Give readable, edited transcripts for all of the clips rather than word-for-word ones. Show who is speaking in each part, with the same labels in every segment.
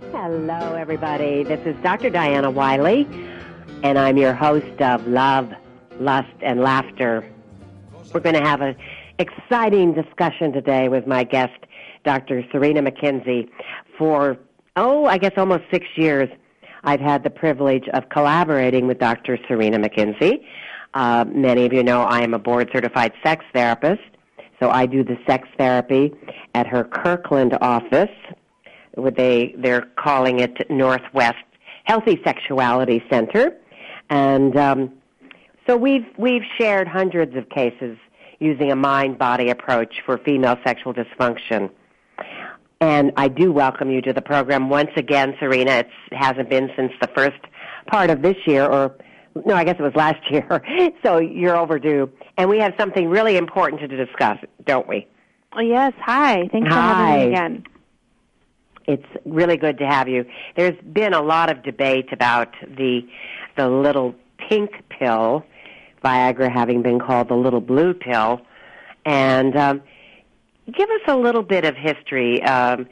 Speaker 1: Hello, everybody. This is Dr. Diana Wiley, and I'm your host of Love, Lust, and Laughter. We're going to have an exciting discussion today with my guest, Dr. Serena McKenzie. For, I guess almost 6 years, I've had the privilege of collaborating with Dr. Serena McKenzie. Many of you know I am a board-certified sex therapist, so I do the sex therapy at her Kirkland office. They're calling it Northwest Healthy Sexuality Center, and so we've shared hundreds of cases using a mind-body approach for female sexual dysfunction. And I do welcome you to the program once again, Serena. It hasn't been since the first part of this year, or no, I guess it was last year. So you're overdue, and we have something really important to discuss, don't we?
Speaker 2: Oh, yes. Hi. Thanks for having me again.
Speaker 1: It's really good to have you. There's been a lot of debate about the little pink pill, Viagra having been called the little blue pill. And give us a little bit of history,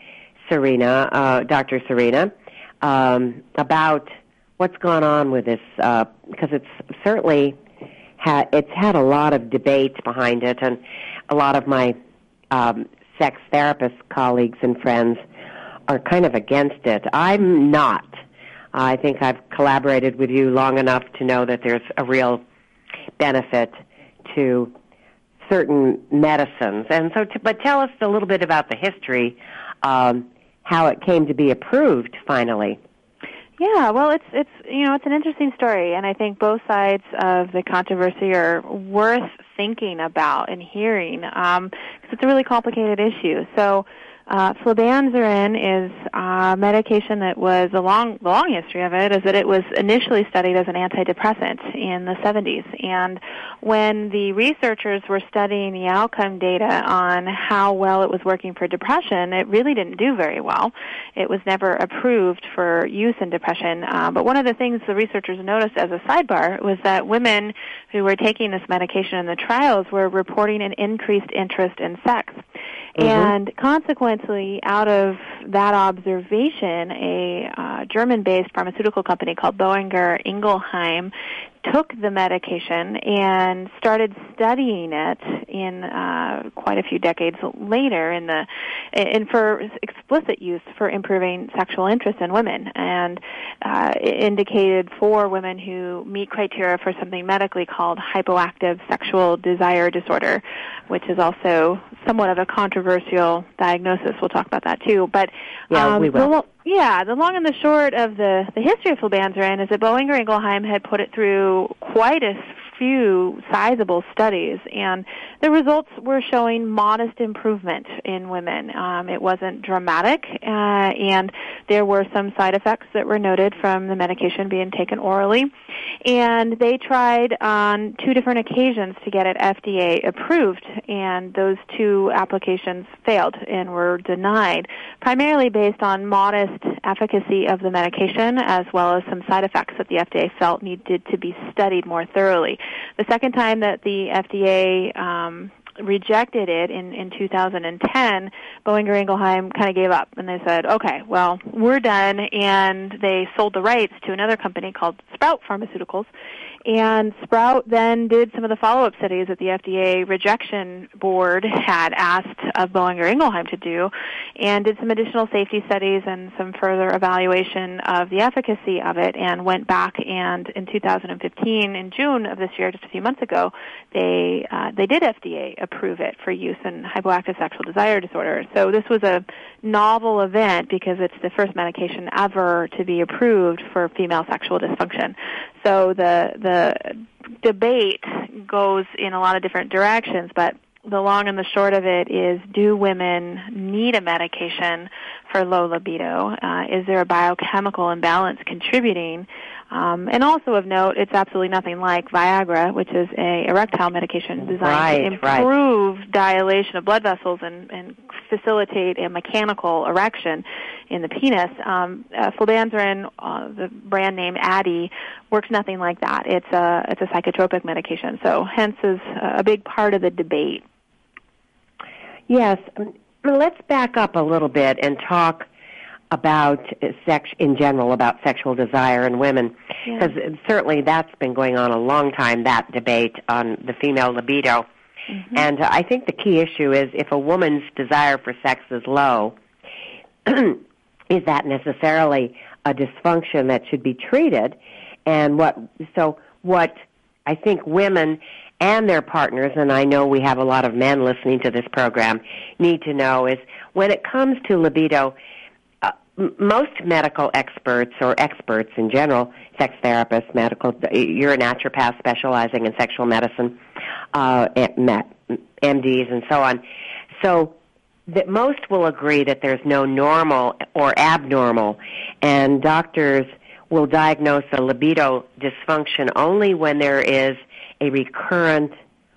Speaker 1: Serena, Dr. Serena, about what's gone on with this, because it's certainly it's had a lot of debate behind it, and a lot of my sex therapist colleagues and friends are kind of against it. I'm not. I think I've collaborated with you long enough to know that there's a real benefit to certain medicines. And so, but tell us a little bit about the history, how it came to be approved finally.
Speaker 2: Yeah, well, it's an interesting story, and I think both sides of the controversy are worth thinking about and hearing, because it's a really complicated issue. So, flibanserin is a medication that was the long history of it is that it was initially studied as an antidepressant in the 70s. And when the researchers were studying the outcome data on how well it was working for depression, it really didn't do very well. It was never approved for use in depression. But one of the things the researchers noticed as a sidebar was that women who were taking this medication in the trials were reporting an increased interest in sex. Mm-hmm. And consequently, out of that observation, a German-based pharmaceutical company called Boehringer Ingelheim took the medication and started studying it in quite a few decades later and for explicit use for improving sexual interest in women, and it indicated for women who meet criteria for something medically called hypoactive sexual desire disorder, which is also somewhat of a controversial diagnosis. We'll talk about that too. But
Speaker 1: we will.
Speaker 2: The long and the short of the history of flibanserin is that Boehringer Ingelheim had put it through quite a few sizable studies, and the results were showing modest improvement in women. It wasn't dramatic, and there were some side effects that were noted from the medication being taken orally. And they tried on 2 different occasions to get it FDA approved, and those 2 applications failed and were denied, primarily based on modest efficacy of the medication as well as some side effects that the FDA felt needed to be studied more thoroughly. The second time that the FDA rejected it in 2010, Boehringer Ingelheim kind of gave up, and they said, okay, well, we're done, and they sold the rights to another company called Sprout Pharmaceuticals. And Sprout then did some of the follow-up studies that the FDA rejection board had asked of Boehringer Ingelheim to do, and did some additional safety studies and some further evaluation of the efficacy of it, and went back and in 2015, in June of this year, just a few months ago, they did FDA approve it for use in hypoactive sexual desire disorder. So this was a novel event because it's the first medication ever to be approved for female sexual dysfunction. So the debate goes in a lot of different directions, but the long and the short of it is, do women need a medication for low libido? Is there a biochemical imbalance contributing? And also of note, it's absolutely nothing like Viagra, which is a erectile medication designed to improve dilation of blood vessels and facilitate a mechanical erection in the penis. Flibanserin, the brand name Addyi, works nothing like that. It's a psychotropic medication, so hence is a big part of the debate.
Speaker 1: Yes. Let's back up a little bit and talk about sex in general, about sexual desire in women, because certainly that's been going on a long time, that debate on the female libido. Mm-hmm. And I think the key issue is if a woman's desire for sex is low, is that necessarily a dysfunction that should be treated? And what I think women and their partners, and I know we have a lot of men listening to this program, need to know is when it comes to libido, most medical experts or experts in general, sex therapists, you're a naturopath specializing in sexual medicine, MDs and so on. So that most will agree that there's no normal or abnormal, and doctors will diagnose a libido dysfunction only when there is a recurrent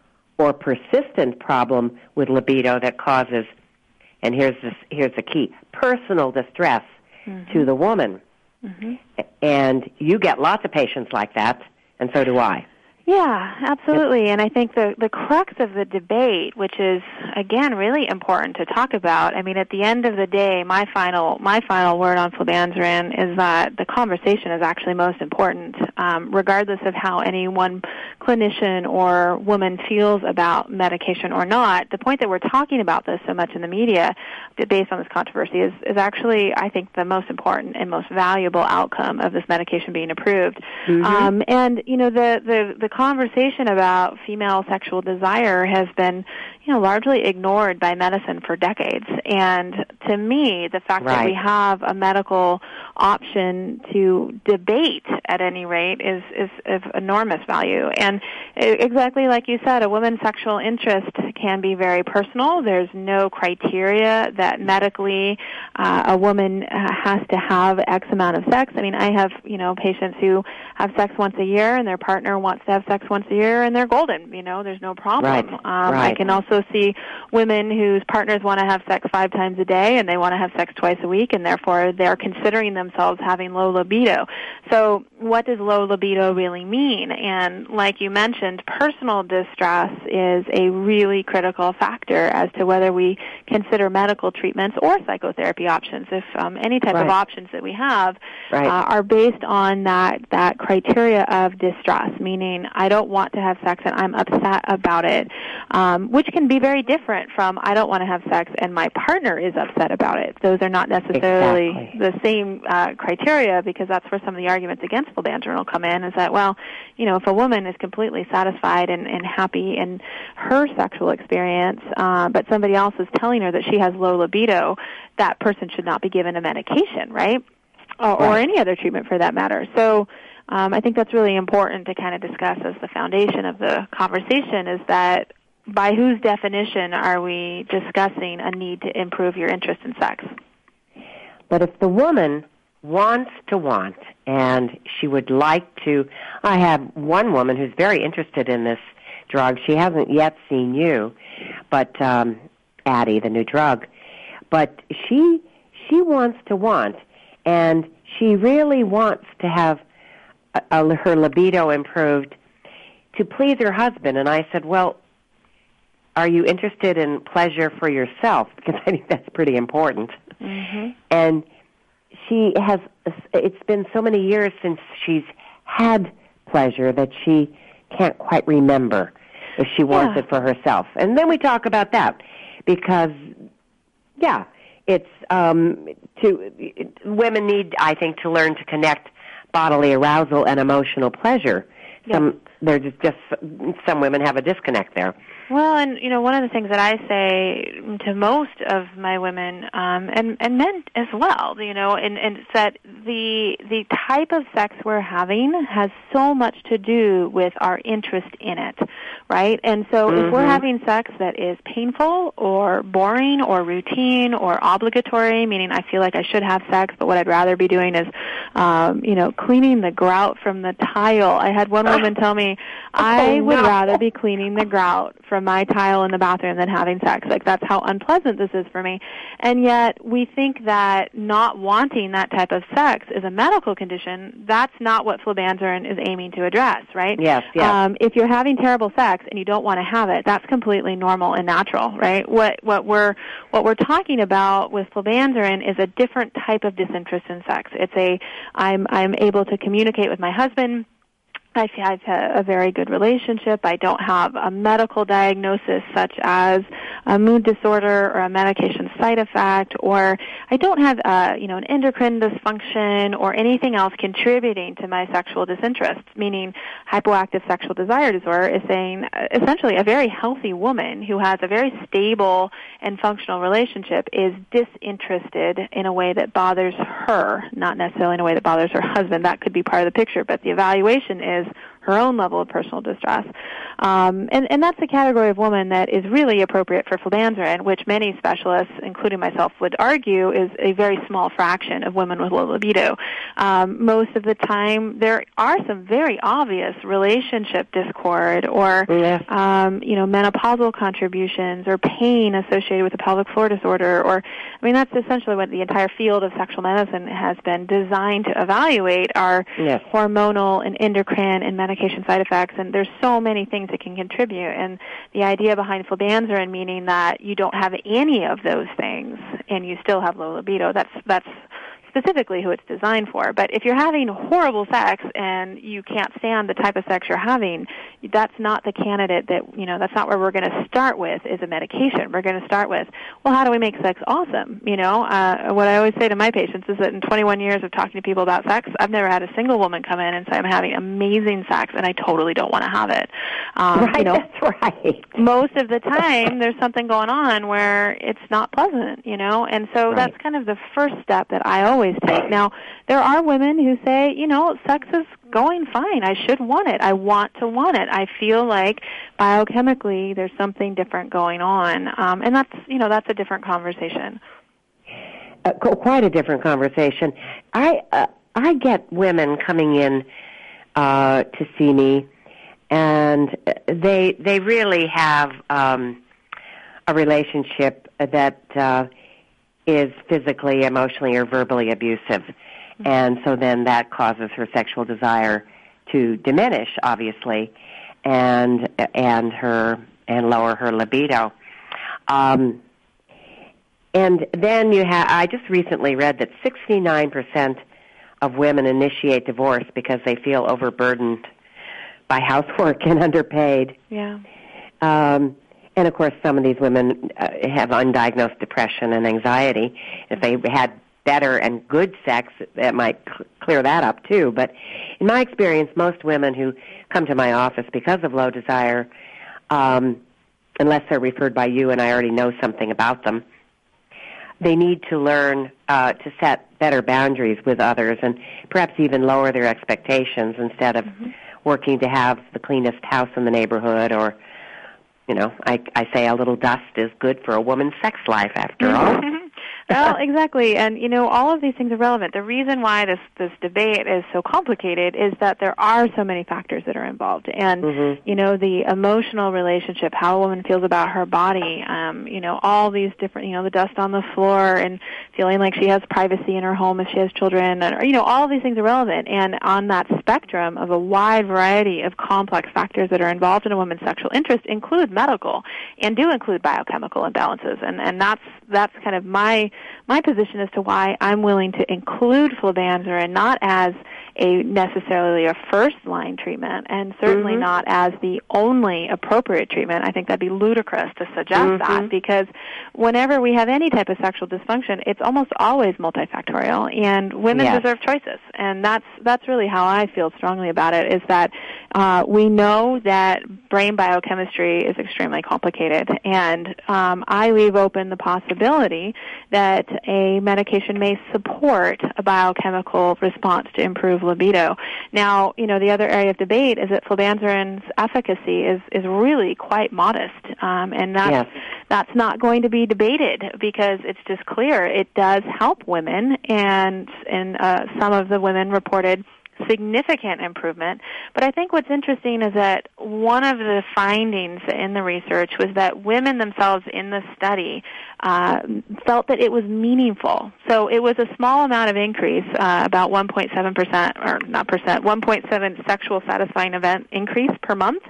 Speaker 1: or persistent problem with libido that causes, and here's the key, personal distress to the woman. Mm-hmm. And you get lots of patients like that, and so do I.
Speaker 2: Yeah, absolutely. And I think the crux of the debate, which is, again, really important to talk about, I mean, at the end of the day, my final word on flibanserin is that the conversation is actually most important, regardless of how any one clinician or woman feels about medication or not. The point that we're talking about this so much in the media, based on this controversy, is actually, I think, the most important and most valuable outcome of this medication being approved. Mm-hmm. And, you know, the conversation about female sexual desire has been, you know, largely ignored by medicine for decades. And to me, the fact that we have a medical option to debate at any rate is of enormous value. And exactly like you said, a woman's sexual interest can be very personal. There's no criteria that medically a woman has to have X amount of sex. I mean, I have, you know, patients who have sex once a year and their partner wants to have sex once a year and they're golden. You know, there's no problem. I can also see women whose partners want to have sex 5 times a day and they want to have sex twice a week, and therefore they're considering themselves having low libido. So what does low libido really mean? And like you mentioned, personal distress is a really critical factor as to whether we consider medical treatments or psychotherapy options. If any type of options that we have are based on that criteria of distress, meaning I don't want to have sex and I'm upset about it, which can be very different from I don't want to have sex and my partner is upset about it. Those are not necessarily the same criteria, because that's where some of the arguments against flibanserin will come in, is that, well, you know, if a woman is completely satisfied and happy in her sexual experience, but somebody else is telling her that she has low libido, that person should not be given a medication, right? Or any other treatment for that matter. So I think that's really important to kind of discuss as the foundation of the conversation, is that by whose definition are we discussing a need to improve your interest in sex?
Speaker 1: But if the woman wants to want, and she would like to, I have one woman who's very interested in this drug. She hasn't yet seen you, but Addie, the new drug. But she wants to want, and she really wants to have her libido improved to please her husband. And I said, well, are you interested in pleasure for yourself? Because I think that's pretty important. Mm-hmm. And it's been so many years since she's had pleasure that she can't quite remember if she wants it for herself. And then we talk about that, because, it's women need, I think, to learn to connect bodily arousal and emotional pleasure. There's just some women have a disconnect there.
Speaker 2: Well, and, you know, one of the things that I say to most of my women, and men as well, you know, and it's that the type of sex we're having has so much to do with our interest in it, right? And so if we're having sex that is painful or boring or routine or obligatory, meaning I feel like I should have sex, but what I'd rather be doing is, you know, cleaning the grout from the tile. I had one woman tell me, I would rather be cleaning the grout from from my tile in the bathroom than having sex. Like, that's how unpleasant this is for me. And yet we think that not wanting that type of sex is a medical condition. That's not what flubanserin is aiming to address, right?
Speaker 1: Yes.
Speaker 2: If you're having terrible sex and you don't want to have it, that's completely normal and natural, right? What we're talking about with flubanserin is a different type of disinterest in sex. It's I'm able to communicate with my husband. I've had a very good relationship. I don't have a medical diagnosis such as a mood disorder or a medication side effect, or I don't have an endocrine dysfunction or anything else contributing to my sexual disinterest, meaning hypoactive sexual desire disorder is saying essentially a very healthy woman who has a very stable and functional relationship is disinterested in a way that bothers her, not necessarily in a way that bothers her husband. That could be part of the picture, but the evaluation is her own level of personal distress. And that's the category of woman that is really appropriate for flubanserin, which many specialists, including myself, would argue is a very small fraction of women with low libido. Most of the time, there are some very obvious relationship discord or, menopausal contributions or pain associated with a pelvic floor disorder. That's essentially what the entire field of sexual medicine has been designed to evaluate are hormonal and endocrine and medication side effects, and there's so many things that can contribute. And the idea behind flubanserin, meaning that you don't have any of those things and you still have low libido, that's specifically who it's designed for. But if you're having horrible sex and you can't stand the type of sex you're having, that's not the candidate that's not where we're going to start with is a medication. We're going to start with, well, how do we make sex awesome? What I always say to my patients is that in 21 years of talking to people about sex, I've never had a single woman come in and say, I'm having amazing sex and I totally don't want to have it.
Speaker 1: That's right.
Speaker 2: Most of the time there's something going on where it's not pleasant, and so that's kind of the first step that I always take. Now, there are women who say, sex is going fine. I should want it. I want to want it. I feel like biochemically there's something different going on. And that's a different conversation.
Speaker 1: Quite a different conversation. I get women coming in to see me, and they really have a relationship that is physically, emotionally, or verbally abusive. And so then that causes her sexual desire to diminish, obviously, and lower her libido. And then I just recently read that 69% of women initiate divorce because they feel overburdened by housework and underpaid.
Speaker 2: Yeah.
Speaker 1: And, of course, some of these women have undiagnosed depression and anxiety. If they had better and good sex, that might clear that up, too. But in my experience, most women who come to my office because of low desire, unless they're referred by you and I already know something about them, they need to learn to set better boundaries with others and perhaps even lower their expectations instead of working to have the cleanest house in the neighborhood or, I say a little dust is good for a woman's sex life after all.
Speaker 2: Well, exactly. And, all of these things are relevant. The reason why this debate is so complicated is that there are so many factors that are involved. And, the emotional relationship, how a woman feels about her body, all these different, the dust on the floor and feeling like she has privacy in her home if she has children, or, all of these things are relevant. And on that spectrum of a wide variety of complex factors that are involved in a woman's sexual interest include medical and do include biochemical imbalances. And that's kind of my position as to why I'm willing to include flubanserin not as necessarily a first-line treatment and certainly not as the only appropriate treatment. I think that'd be ludicrous to suggest that because whenever we have any type of sexual dysfunction, it's almost always multifactorial, and women deserve choices. And that's really how I feel strongly about it, is that we know that brain biochemistry is extremely complicated, and I leave open the possibility that a medication may support a biochemical response to improve libido. Now, the other area of debate is that flubanserin's efficacy is really quite modest, and that's not going to be debated because it's just clear it does help women, and some of the women reported significant improvement. But I think what's interesting is that one of the findings in the research was that women themselves in the study felt that it was meaningful. So it was a small amount of increase, about 1.7%, or not percent, 1.7 sexual satisfying event increase per month.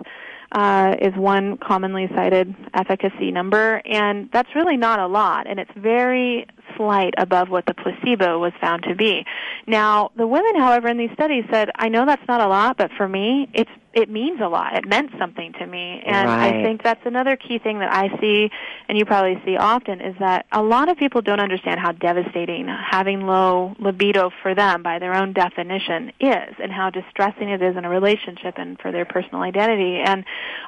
Speaker 2: Is one commonly cited efficacy number, and that's really not a lot, and it's very slight above what the placebo was found to be. Now, the women, however, in these studies said, I know that's not a lot, but for me, it means a lot. It meant something to me, and
Speaker 1: right.
Speaker 2: I think that's another key thing that I see, and you probably see often, is that a lot of people don't understand how devastating having low libido for them, by their own definition, is, and how distressing it is in a relationship and for their personal identity. And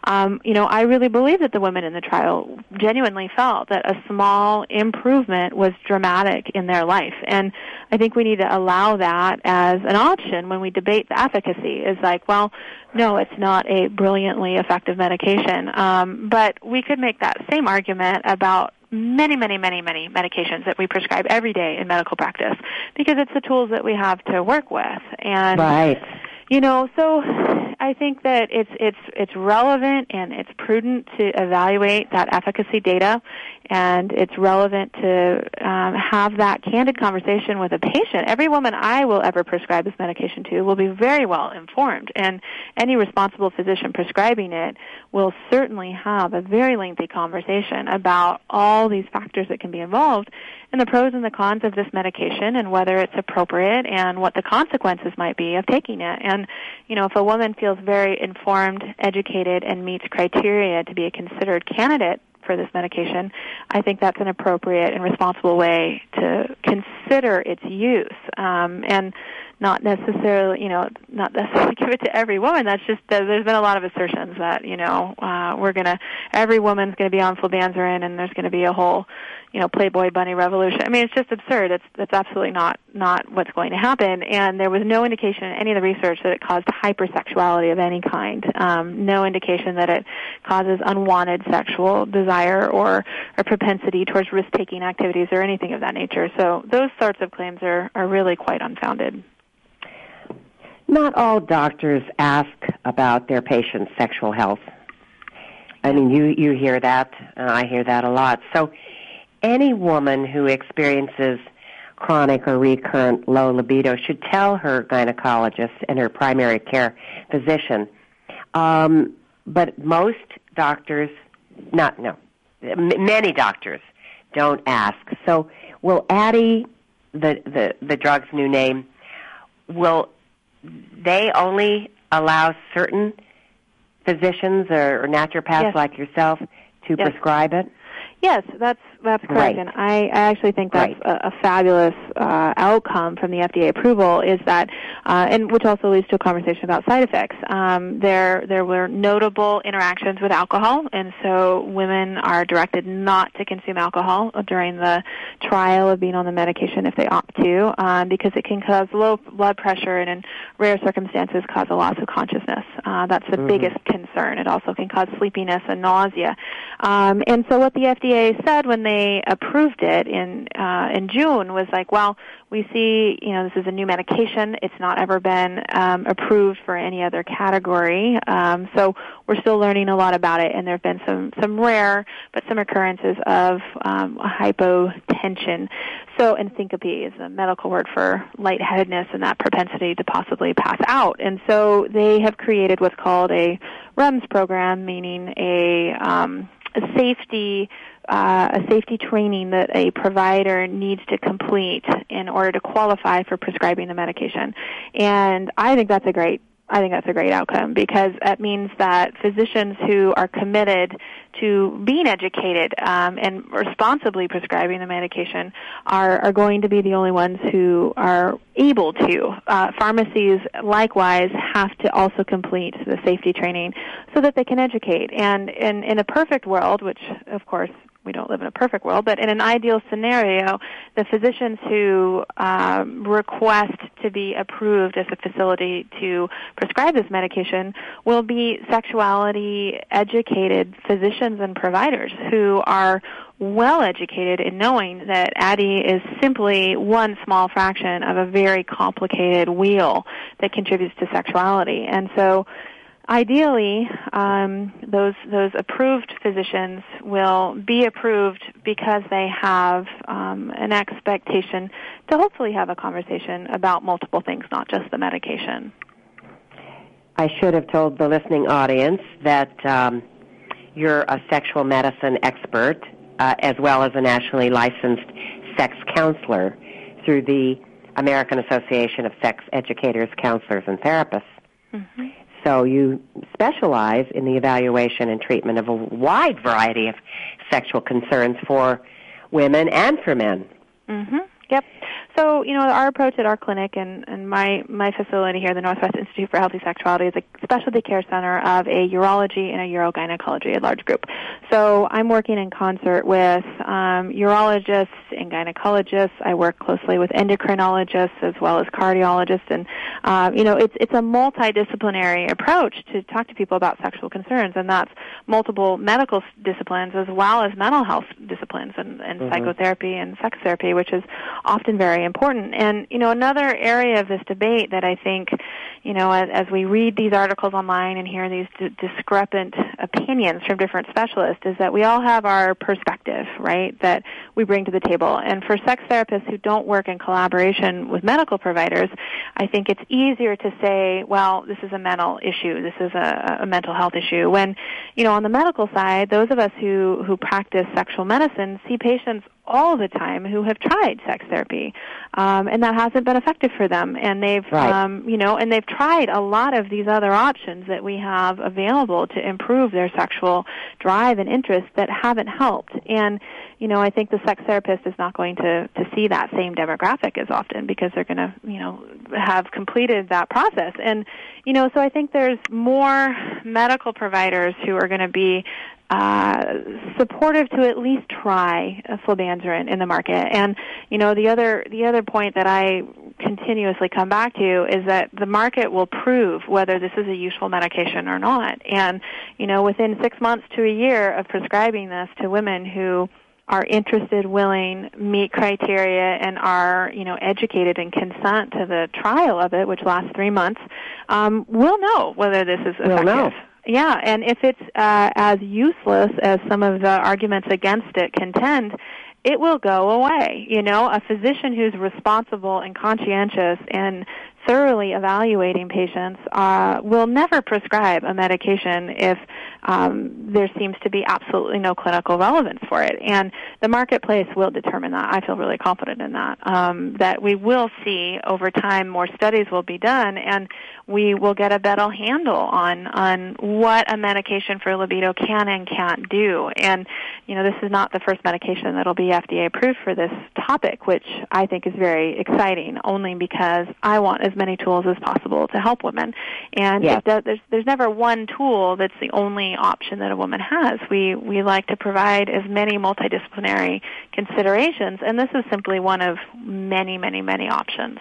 Speaker 2: I really believe that the women in the trial genuinely felt that a small improvement was dramatic in their life. And I think we need to allow that as an option when we debate the efficacy. Is like, well, no, it's not a brilliantly effective medication. But we could make that same argument about many, many, many, many medications that we prescribe every day in medical practice, because it's the tools that we have to work with. And
Speaker 1: right.
Speaker 2: So I think that it's relevant and it's prudent to evaluate that efficacy data, and it's relevant to have that candid conversation with a patient. Every woman I will ever prescribe this medication to will be very well informed, and any responsible physician prescribing it will certainly have a very lengthy conversation about all these factors that can be involved, and the pros and the cons of this medication, and whether it's appropriate, and what the consequences might be of taking it. And, if a woman feels very informed, educated, and meets criteria to be a considered candidate for this medication, I think that's an appropriate and responsible way to consider its use, and not necessarily give it to every woman. That's just there's been a lot of assertions that every woman's going to be on flubanserin, and there's going to be a whole Playboy bunny revolution. I mean, it's just absurd. That's absolutely not what's going to happen. And there was no indication in any of the research that it caused hypersexuality of any kind. No indication that it causes unwanted sexual desire or propensity towards risk-taking activities or anything of that nature. So those sorts of claims are really quite unfounded.
Speaker 1: Not all doctors ask about their patients' sexual health. I mean, you hear that, and I hear that a lot. So any woman who experiences chronic or recurrent low libido should tell her gynecologist and her primary care physician. But most doctors, many doctors don't ask. So will Addyi, the drug's new name, will they only allow certain physicians or naturopaths like yourself to prescribe it?
Speaker 2: Yes, that's correct,
Speaker 1: right.
Speaker 2: And I actually think that's a fabulous outcome from the FDA approval, is that, and which also leads to a conversation about side effects. There were notable interactions with alcohol, and so women are directed not to consume alcohol during the trial of being on the medication if they opt to, because it can cause low blood pressure and in rare circumstances cause a loss of consciousness. That's the biggest concern. It also can cause sleepiness and nausea. And so what the FDA said when they approved it in June was like, well, we see, this is a new medication. It's not ever been approved for any other category. So we're still learning a lot about it, and there have been some rare, but some occurrences of hypotension. So, and syncope is a medical word for lightheadedness and that propensity to possibly pass out. And so they have created what's called a REMS program, meaning a safety training that a provider needs to complete in order to qualify for prescribing the medication. And I think that's a great outcome, because it means that physicians who are committed to being educated and responsibly prescribing the medication are going to be the only ones who are able to. Pharmacies, likewise, have to also complete the safety training so that they can educate. And in a perfect world, which, of course, we don't live in a perfect world, but in an ideal scenario, the physicians who request to be approved as a facility to prescribe this medication will be sexuality-educated physicians and providers who are well educated in knowing that ADDI is simply one small fraction of a very complicated wheel that contributes to sexuality. And so ideally, those approved physicians will be approved because they have an expectation to hopefully have a conversation about multiple things, not just the medication.
Speaker 1: I should have told the listening audience that you're a sexual medicine expert as well as a nationally licensed sex counselor through the American Association of Sex Educators, Counselors, and Therapists. Mm-hmm. So you specialize in the evaluation and treatment of a wide variety of sexual concerns for women and for men.
Speaker 2: Mm-hmm. Yep. So, our approach at our clinic and my facility here, the Northwest Institute for Healthy Sexuality, is a specialty care center of a urology and a urogynecology, a large group. So I'm working in concert with urologists and gynecologists. I work closely with endocrinologists as well as cardiologists. And, it's a multidisciplinary approach to talk to people about sexual concerns, and that's multiple medical disciplines as well as mental health disciplines and psychotherapy and sex therapy, which is often very important. And, another area of this debate that I think, as we read these articles online and hear these discrepant opinions from different specialists, is that we all have our perspective, right, that we bring to the table. And for sex therapists who don't work in collaboration with medical providers, I think it's easier to say, well, this is a mental issue, this is a mental health issue. When, on the medical side, those of us who practice sexual medicine see patients all the time who have tried sex therapy, and that hasn't been effective for them. And they've, and they've tried a lot of these other options that we have available to improve their sexual drive and interest that haven't helped. And, I think the sex therapist is not going to see that same demographic as often because they're going to, have completed that process. And, so I think there's more medical providers who are going to be supportive to at least try flibanserin in the market. And, the other point that I continuously come back to is that the market will prove whether this is a useful medication or not. And, within 6 months to a year of prescribing this to women who are interested, willing, meet criteria, and are, educated and consent to the trial of it, which lasts 3 months, we'll know whether this is effective.
Speaker 1: We'll know.
Speaker 2: Yeah, and if it's as useless as some of the arguments against it contend, it will go away. A physician who's responsible and conscientious and thoroughly evaluating patients will never prescribe a medication if there seems to be absolutely no clinical relevance for it. And the marketplace will determine that. I feel really confident in that, that we will see over time more studies will be done, and we will get a better handle on what a medication for libido can and can't do. And, this is not the first medication that will be FDA approved for this topic, which I think is very exciting, only because I want as many tools as possible to help women. And there's never one tool that's the only option that a woman has. We like to provide as many multidisciplinary considerations, and this is simply one of many, many, many options.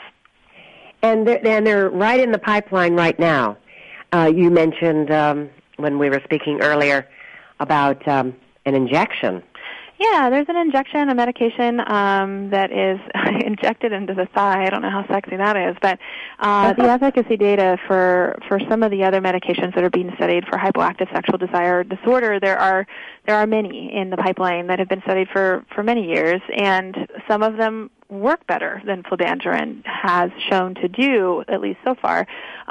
Speaker 1: And they're right in the pipeline right now. You mentioned when we were speaking earlier about an injection.
Speaker 2: Yeah, there's an injection, a medication that is injected into the thigh. I don't know how sexy that is, but the efficacy data for some of the other medications that are being studied for hypoactive sexual desire disorder, there are many in the pipeline that have been studied for many years, and some of them work better than flibanserin has shown to do, at least so far.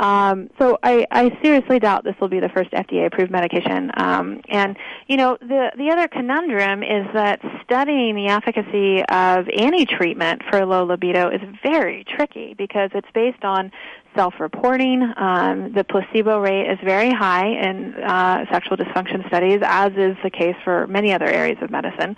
Speaker 2: So I seriously doubt this will be the first FDA-approved medication. And, the other conundrum is that studying the efficacy of any treatment for low libido is very tricky because it's based on self-reporting. The placebo rate is very high in sexual dysfunction studies, as is the case for many other areas of medicine.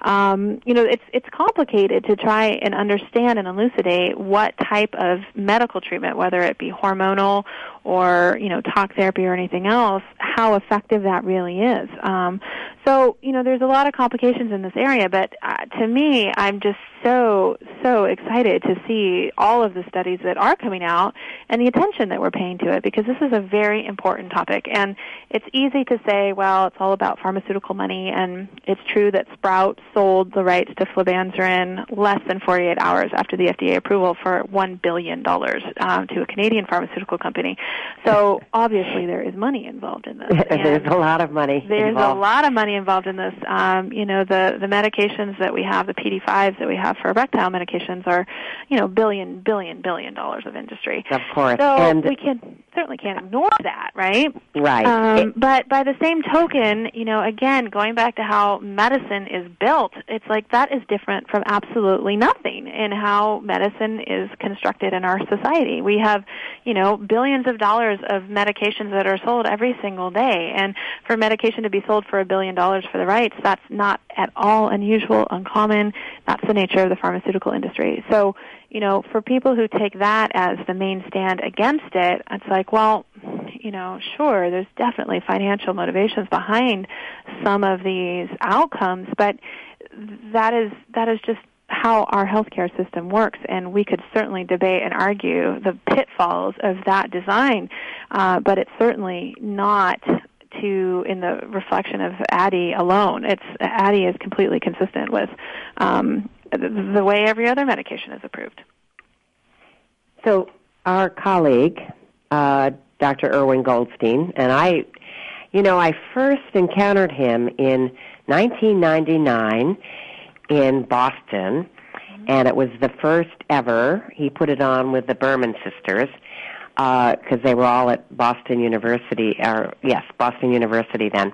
Speaker 2: It's complicated to try and understand and elucidate what type of medical treatment, whether it be hormonal or talk therapy or anything else, how effective that really is. So there's a lot of complications in this area, but to me, I'm just so excited to see all of the studies that are coming out and the attention that we're paying to it, because this is a very important topic. And it's easy to say, well, it's all about pharmaceutical money, and it's true that Sprout sold the rights to flibanserin less than 48 hours after the FDA approval for $1 billion to a Canadian pharmaceutical company. So obviously there is money involved in this.
Speaker 1: There's a lot of money
Speaker 2: There's
Speaker 1: involved.
Speaker 2: a lot of money involved in this. The medications that we have, the PD5s that we have for erectile medications are, billion dollars of industry.
Speaker 1: Of course.
Speaker 2: So
Speaker 1: and
Speaker 2: we certainly can't ignore that, right?
Speaker 1: Right.
Speaker 2: But by the same token, again, going back to how medicine is built, it's like that is different from absolutely nothing in how medicine is constructed in our society. We have, billions of dollars of medications that are sold every single day. And for medication to be sold for $1 billion for the rights, that's not at all unusual, uncommon. That's the nature of the pharmaceutical industry. So, for people who take that as the main stand against it, it's like, well, sure, there's definitely financial motivations behind some of these outcomes, but that is just how our healthcare system works, and we could certainly debate and argue the pitfalls of that design, but it's certainly not in the reflection of Addyi alone. Addyi is completely consistent with the way every other medication is approved.
Speaker 1: So our colleague, Dr. Irwin Goldstein, and I first encountered him in 1999 in Boston, and it was the first ever. He put it on with the Berman sisters, because they were all at Boston University then.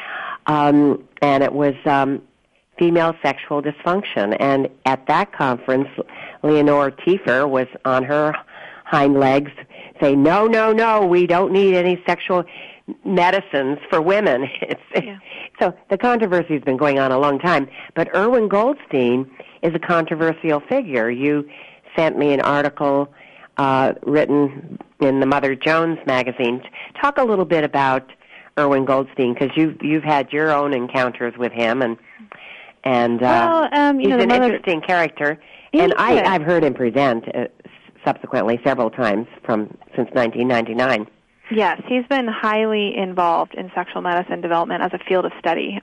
Speaker 1: And it was female sexual dysfunction. And at that conference, Leonore Tiefer was on her hind legs saying, no, we don't need any sexual medicines for women. So the controversy has been going on a long time. But Irwin Goldstein is a controversial figure. You sent me an article written in the Mother Jones magazine. Talk a little bit about Irwin Goldstein, because you've had your own encounters with him, and he's an interesting character. And I've heard him present subsequently several times since 1999.
Speaker 2: Yes, he's been highly involved in sexual medicine development as a field of study.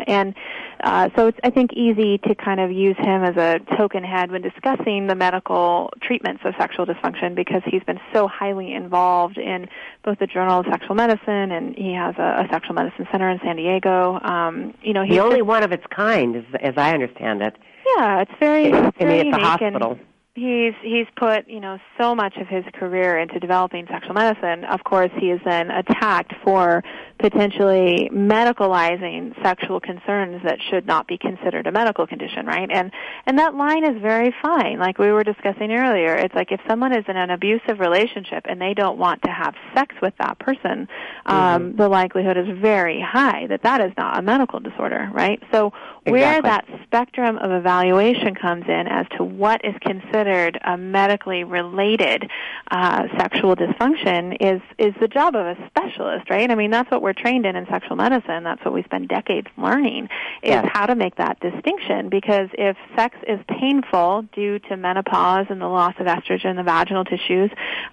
Speaker 2: So it's, I think, easy to kind of use him as a token head when discussing the medical treatments of sexual dysfunction, because he's been so highly involved in both the Journal of Sexual Medicine, and he has a sexual medicine center in San Diego. He's
Speaker 1: the only one of its kind, as I understand it.
Speaker 2: Yeah, it's very unique.
Speaker 1: It's a hospital.
Speaker 2: He's put, so much of his career into developing sexual medicine. Of course, he is then attacked for potentially medicalizing sexual concerns that should not be considered a medical condition, right? And that line is very fine. Like we were discussing earlier, it's like if someone is in an abusive relationship and they don't want to have sex with that person, the likelihood is very high that is not a medical disorder, right? So where that spectrum of evaluation comes in as to what is considered a medically related sexual dysfunction is the job of a specialist, right? I mean, that's what we're trained in sexual medicine. That's what we spend decades learning, is how to make that distinction. Because if sex is painful due to menopause and the loss of estrogen in the vaginal tissues,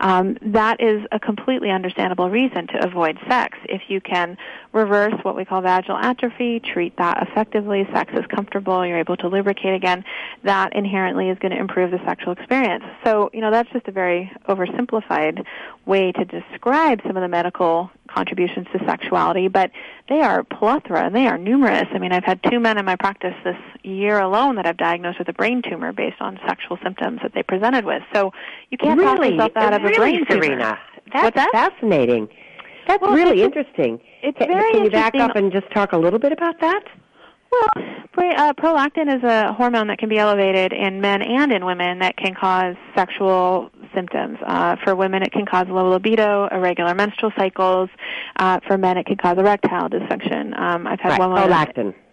Speaker 2: that is a completely understandable reason to avoid sex. If you can reverse what we call vaginal atrophy, treat that effectively, sex is comfortable, you're able to lubricate again, that inherently is going to improve the sexual experience. So, that's just a very oversimplified way to describe some of the medical contributions to sexuality, but they are plethora and they are numerous. I mean, I've had 2 men in my practice this year alone that I've diagnosed with a brain tumor based on sexual symptoms that they presented with. So you can't talk yourself out of a brain tumor.
Speaker 1: Serena, that's fascinating. That's really interesting.
Speaker 2: It's very
Speaker 1: Can you
Speaker 2: interesting.
Speaker 1: back up and just talk a little bit about that?
Speaker 2: Well, prolactin is a hormone that can be elevated in men and in women that can cause sexual symptoms. For women, it can cause low libido, irregular menstrual cycles. For men, it can cause erectile dysfunction. I've had one woman.
Speaker 1: Prolactin.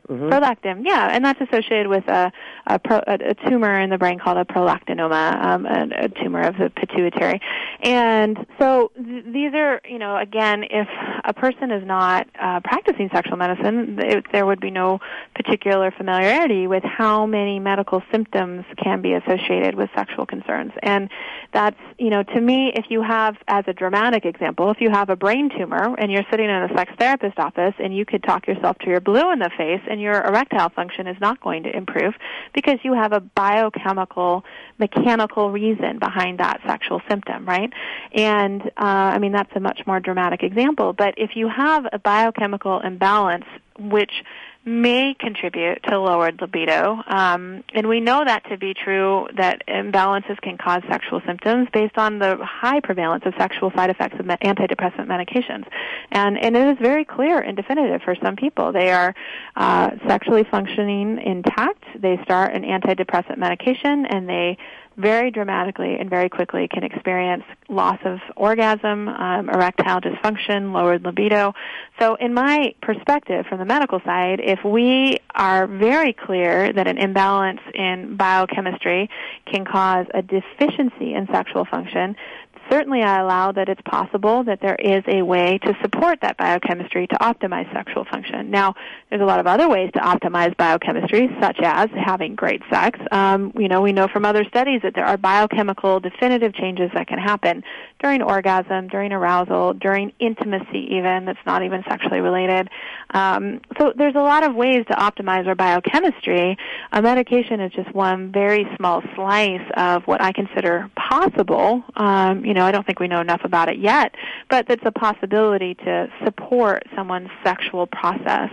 Speaker 2: Prolactin, yeah, and that's associated with a tumor in the brain called a prolactinoma, a tumor of the pituitary. And so these are, again, if a person is not practicing sexual medicine, there would be no particular familiarity with how many medical symptoms can be associated with sexual concerns. And that's, to me, if you have, as a dramatic example, if you have a brain tumor and you're sitting in a sex therapist office and you could talk yourself to your blue in the face and your erectile function is not going to improve because you have a biochemical, mechanical reason behind that sexual symptom, right? And, that's a much more dramatic example. But if you have a biochemical imbalance, which may contribute to lowered libido, and we know that to be true, that imbalances can cause sexual symptoms based on the high prevalence of sexual side effects of antidepressant medications. And it is very clear and definitive for some people. They are sexually functioning intact, they start an antidepressant medication, and they very dramatically and very quickly can experience loss of orgasm, erectile dysfunction, lowered libido. So in my perspective from the medical side, if we are very clear that an imbalance in biochemistry can cause a deficiency in sexual function, certainly I allow that it's possible that there is a way to support that biochemistry to optimize sexual function. Now, there's a lot of other ways to optimize biochemistry, such as having great sex. We know from other studies that there are biochemical definitive changes that can happen during orgasm, during arousal, during intimacy even, that's not even sexually related. So there's a lot of ways to optimize our biochemistry. A medication is just one very small slice of what I consider possible. I don't think we know enough about it yet, but it's a possibility to support someone's sexual process.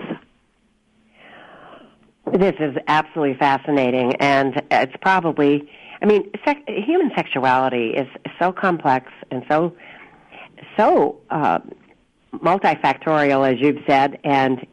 Speaker 1: This is absolutely fascinating, and it's probably, human sexuality is so complex and so multifactorial, as you've said, and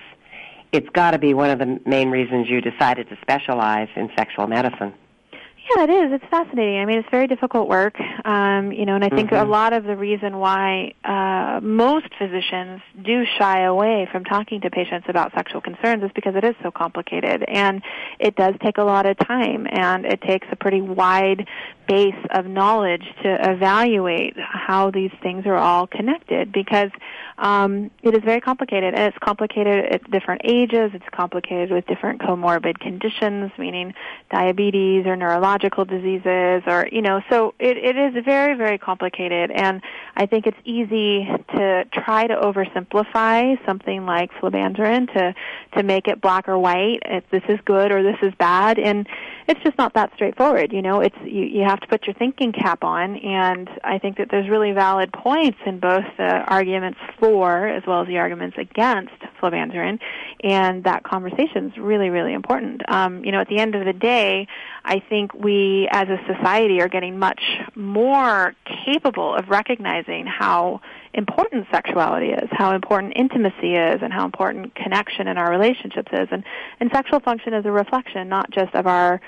Speaker 1: it's got to be one of the main reasons you decided to specialize in sexual medicine.
Speaker 2: Yeah, it is. It's fascinating. It's very difficult work, and I think a lot of the reason why most physicians do shy away from talking to patients about sexual concerns is because it is so complicated, and it does take a lot of time, and it takes a pretty wide base of knowledge to evaluate how these things are all connected, because it is very complicated, and it's complicated at different ages. It's complicated with different comorbid conditions, meaning diabetes or neurological diseases, or, so it is very, very complicated, and I think it's easy to try to oversimplify something like flibanserin to make it black or white, if this is good or this is bad, and it's just not that straightforward. You have to put your thinking cap on, and I think that there's really valid points in both the arguments for as well as the arguments against flibanserin, and that conversation is really, really important. At the end of the day, I think we as a society are getting much more capable of recognizing how important sexuality is, how important intimacy is, and how important connection in our relationships is. And sexual function is a reflection not just of our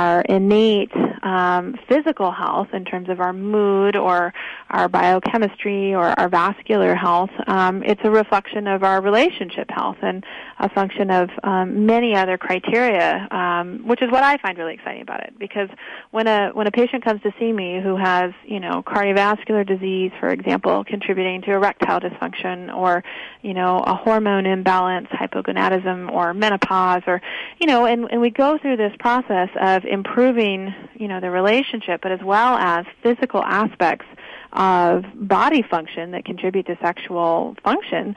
Speaker 2: innate physical health in terms of our mood or our biochemistry or our vascular health. It's a reflection of our relationship health and a function of many other criteria, which is what I find really exciting about it. Because when a patient comes to see me who has, cardiovascular disease, for example, contributing to erectile dysfunction, or, a hormone imbalance, hypogonadism, or menopause, or, and we go through this process of improving, the relationship, but as well as physical aspects of body function that contribute to sexual function,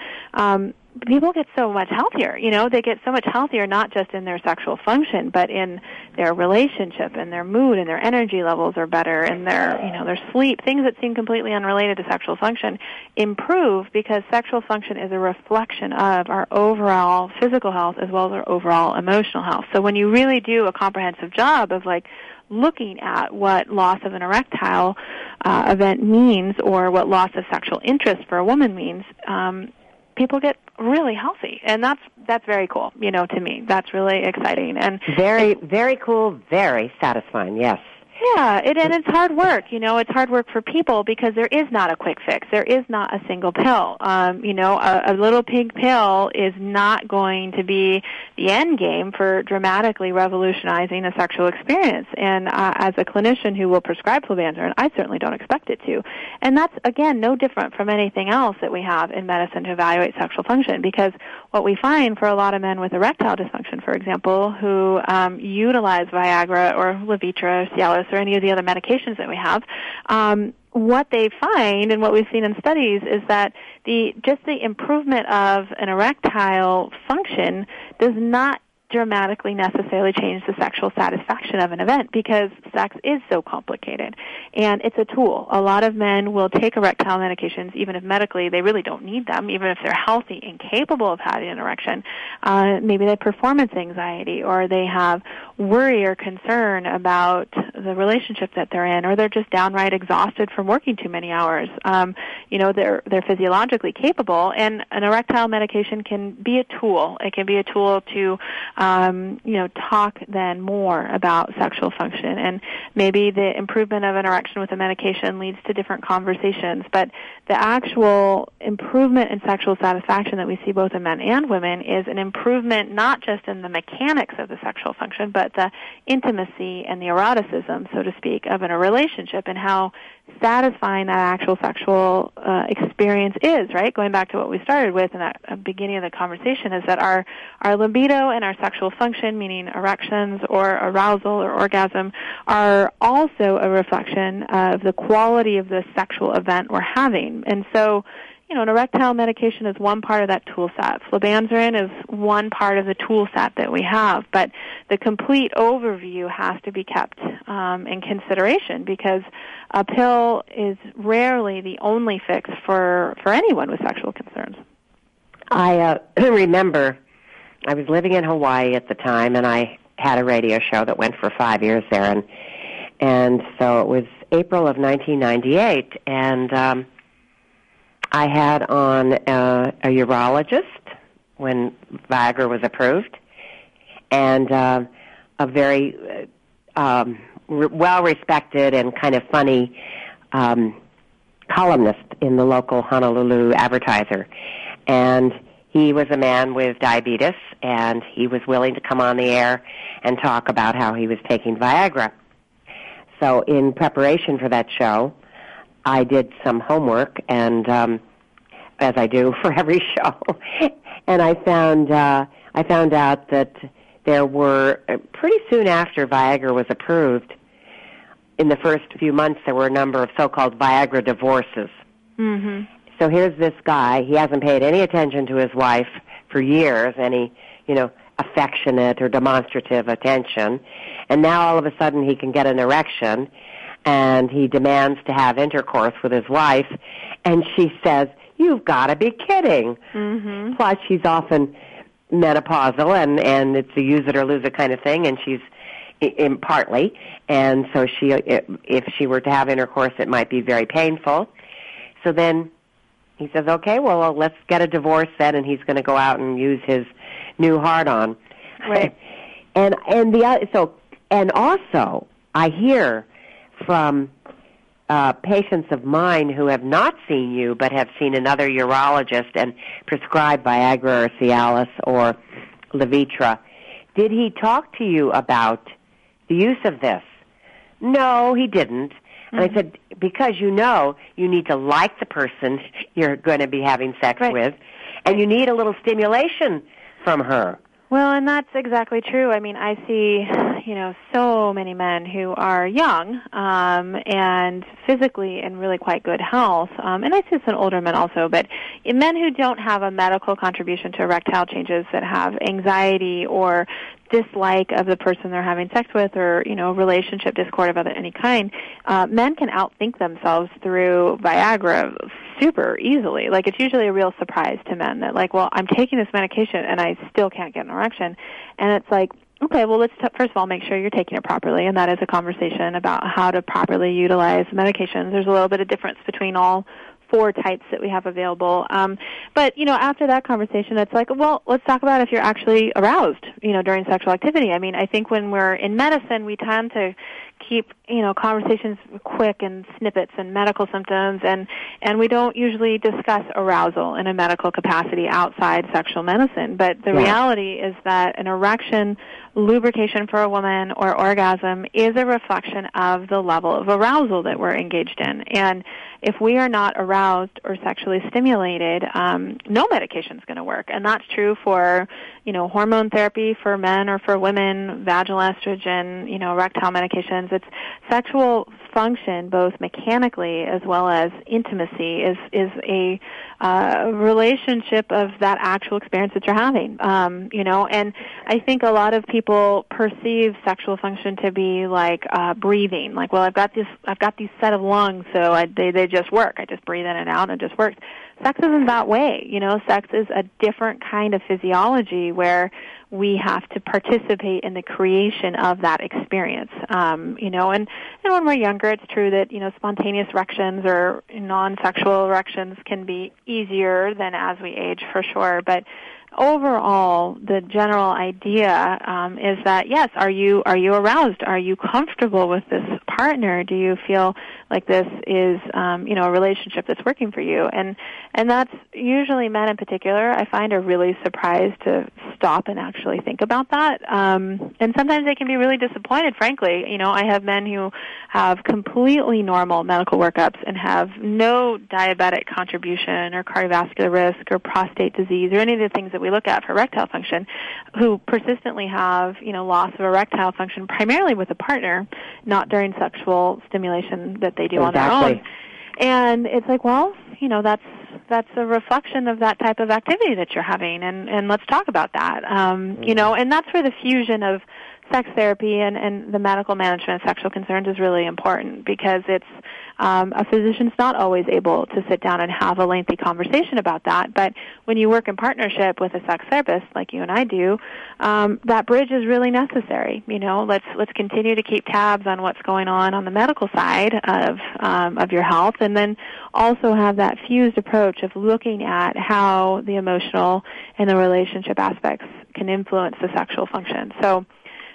Speaker 2: people get so much healthier. They get so much healthier not just in their sexual function, but in their relationship and their mood, and their energy levels are better, and their sleep. Things that seem completely unrelated to sexual function improve because sexual function is a reflection of our overall physical health as well as our overall emotional health. So when you really do a comprehensive job of looking at what loss of an erectile event means, or what loss of sexual interest for a woman means, people get really healthy, and that's very cool. To me, that's really exciting and
Speaker 1: very, very cool, very satisfying. Yes.
Speaker 2: Yeah, and it's hard work. It's hard work for people because there is not a quick fix. There is not a single pill. A little pink pill is not going to be the end game for dramatically revolutionizing a sexual experience. And as a clinician who will prescribe flubanserin, I certainly don't expect it to. And that's, again, no different from anything else that we have in medicine to evaluate sexual function, because what we find for a lot of men with erectile dysfunction, for example, who utilize Viagra or Levitra or Cialis or any of the other medications that we have, what they find and what we've seen in studies is that the improvement of an erectile function does not dramatically necessarily change the sexual satisfaction of an event, because sex is so complicated. And it's a tool. A lot of men will take erectile medications, even if medically they really don't need them, even if they're healthy and capable of having an erection. Maybe they have performance anxiety, or they have worry or concern about the relationship that they're in, or they're just downright exhausted from working too many hours. They're physiologically capable, and an erectile medication can be a tool. It can be a tool to talk then more about sexual function. And maybe the improvement of an erection with a medication leads to different conversations. But the actual improvement in sexual satisfaction that we see both in men and women is an improvement not just in the mechanics of the sexual function, but the intimacy and the eroticism, so to speak, of a relationship, and how satisfying that actual sexual experience is, right? Going back to what we started with in that beginning of the conversation, is that our libido and our sexual function, meaning erections or arousal or orgasm, are also a reflection of the quality of the sexual event we're having. And so, an erectile medication is one part of that tool set. Flubanserin is one part of the tool set that we have, but the complete overview has to be kept in consideration, because a pill is rarely the only fix for anyone with sexual concerns.
Speaker 1: I remember I was living in Hawaii at the time, and I had a radio show that went for 5 years there, and so it was April of 1998, and I had on a urologist when Viagra was approved, and a very well-respected and kind of funny columnist in the local Honolulu Advertiser. And he was a man with diabetes, and he was willing to come on the air and talk about how he was taking Viagra. So in preparation for that show, I did some homework, and as I do for every show, and I found out that there were, pretty soon after Viagra was approved, in the first few months, there were a number of so-called Viagra divorces.
Speaker 2: Mm-hmm.
Speaker 1: So here's this guy. He hasn't paid any attention to his wife for years, any, affectionate or demonstrative attention, and now all of a sudden he can get an erection, and he demands to have intercourse with his wife, and she says, "You've got to be kidding."
Speaker 2: Mm-hmm.
Speaker 1: Plus, she's often menopausal, and it's a use it or lose it kind of thing, and she's partly, and so if she were to have intercourse, it might be very painful. So then he says, "Okay, well, let's get a divorce then," and he's going to go out and use his new hard-on.
Speaker 2: Right.
Speaker 1: and also, I hear from patients of mine who have not seen you but have seen another urologist and prescribed Viagra or Cialis or Levitra. Did he talk to you about the use of this? No, he didn't. And I said, because you need to like the person you're going to be having sex with, and you need a little stimulation from her.
Speaker 2: Well, and that's exactly true. I mean, I see, so many men who are young and physically in really quite good health, and I see some older men also, but in men who don't have a medical contribution to erectile changes, that have anxiety or dislike of the person they're having sex with, or, relationship discord of any kind, men can outthink themselves through Viagra super easily. Like, it's usually a real surprise to men that, well, I'm taking this medication and I still can't get an erection. And it's like, okay, well, let's first of all make sure you're taking it properly, and that is a conversation about how to properly utilize medications. There's a little bit of difference between all 4 types that we have available. But, after that conversation, it's like, well, let's talk about if you're actually aroused, during sexual activity. I mean, I think when we're in medicine, we tend to keep, conversations quick and snippets and medical symptoms, and we don't usually discuss arousal in a medical capacity outside sexual medicine. But the reality is that an erection, lubrication for a woman, or orgasm is a reflection of the level of arousal that we're engaged in. And if we are not aroused or sexually stimulated, no medication is going to work. And that's true for, hormone therapy for men or for women, vaginal estrogen, erectile medications. It's sexual function, both mechanically as well as intimacy, is a relationship of that actual experience that you're having. And I think a lot of people perceive sexual function to be like breathing. Like, well, I've got these set of lungs, so they just work. I just breathe in and out, and it just works. Sex isn't that way. Sex is a different kind of physiology where we have to participate in the creation of that experience. And when we're younger, it's true that, spontaneous erections or non-sexual erections can be easier than as we age, for sure. But overall, the general idea is that, yes, are you aroused? Are you comfortable with this partner? Do you feel like this is, a relationship that's working for you? And that's usually men in particular, I find, are really surprised to stop and actually think about that. And sometimes they can be really disappointed, frankly. I have men who have completely normal medical workups and have no diabetic contribution or cardiovascular risk or prostate disease or any of the things that we look at for erectile function, who persistently have, loss of erectile function primarily with a partner, not during sexual stimulation that they do on their own. And it's like, well, that's a reflection of that type of activity that you're having, and let's talk about that. And that's where the fusion of sex therapy and the medical management of sexual concerns is really important, because it's a physician's not always able to sit down and have a lengthy conversation about that. But when you work in partnership with a sex therapist, like you and I do, that bridge is really necessary. Let's continue to keep tabs on what's going on the medical side of your health, and then also have that fused approach of looking at how the emotional and the relationship aspects can influence the sexual function. So,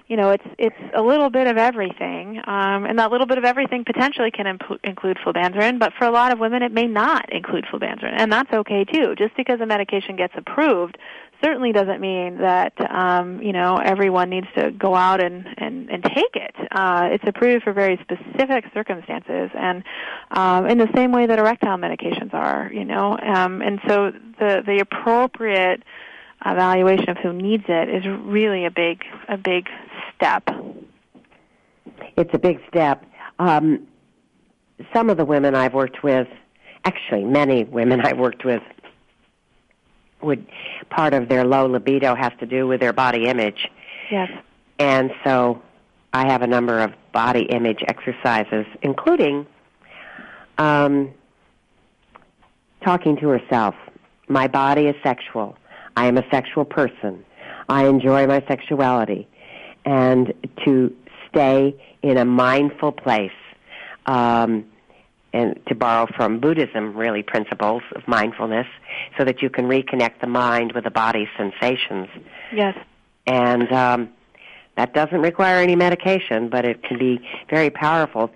Speaker 2: it's a little bit of everything, and that little bit of everything potentially can include flubanserin, but for a lot of women it may not include flubanserin, and that's okay too. Just because a medication gets approved certainly doesn't mean that, everyone needs to go out and take it. It's approved for very specific circumstances, and in the same way that erectile medications are, and so the appropriate evaluation of who needs it is really a big step.
Speaker 1: It's a big step. Some of the women I've worked with, actually many women I've worked with, part of their low libido has to do with their body image.
Speaker 2: Yes.
Speaker 1: And so I have a number of body image exercises, including talking to herself. My body is sexual. I am a sexual person. I enjoy my sexuality. And to stay in a mindful place, and to borrow from Buddhism, really, principles of mindfulness, so that you can reconnect the mind with the body's sensations.
Speaker 2: Yes.
Speaker 1: And that doesn't require any medication, but it can be very powerful.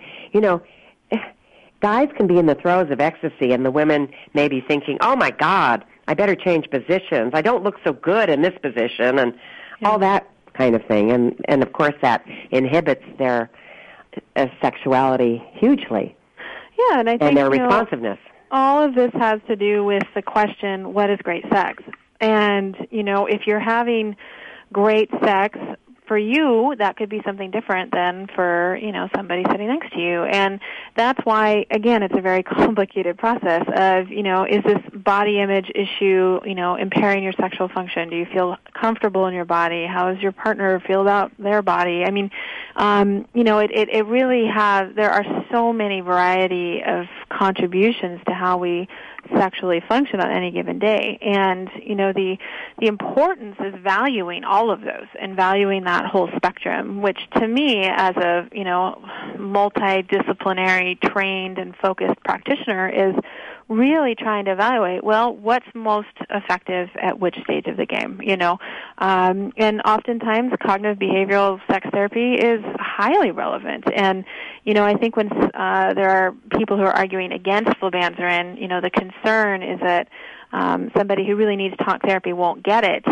Speaker 1: Guys can be in the throes of ecstasy, and the women may be thinking, oh, my God, I better change positions. I don't look so good in this position, and all that kind of thing. And of course, that inhibits their sexuality hugely.
Speaker 2: Yeah, and I think,
Speaker 1: their responsiveness.
Speaker 2: All of this has to do with the question, what is great sex? And, if you're having great sex, for you, that could be something different than for, somebody sitting next to you. And that's why, again, it's a very complicated process of, is this body image issue, impairing your sexual function? Do you feel comfortable in your body? How does your partner feel about their body? I mean, it really there are so many variety of contributions to how we sexually function on any given day. And, the importance is valuing all of those and valuing that whole spectrum, which to me, as a, multidisciplinary, trained and focused practitioner, is really trying to evaluate, well, what's most effective at which stage of the game, and oftentimes cognitive behavioral sex therapy is highly relevant. And, I think when there are people who are arguing against flubanserin, the concern is that somebody who really needs talk therapy won't get it.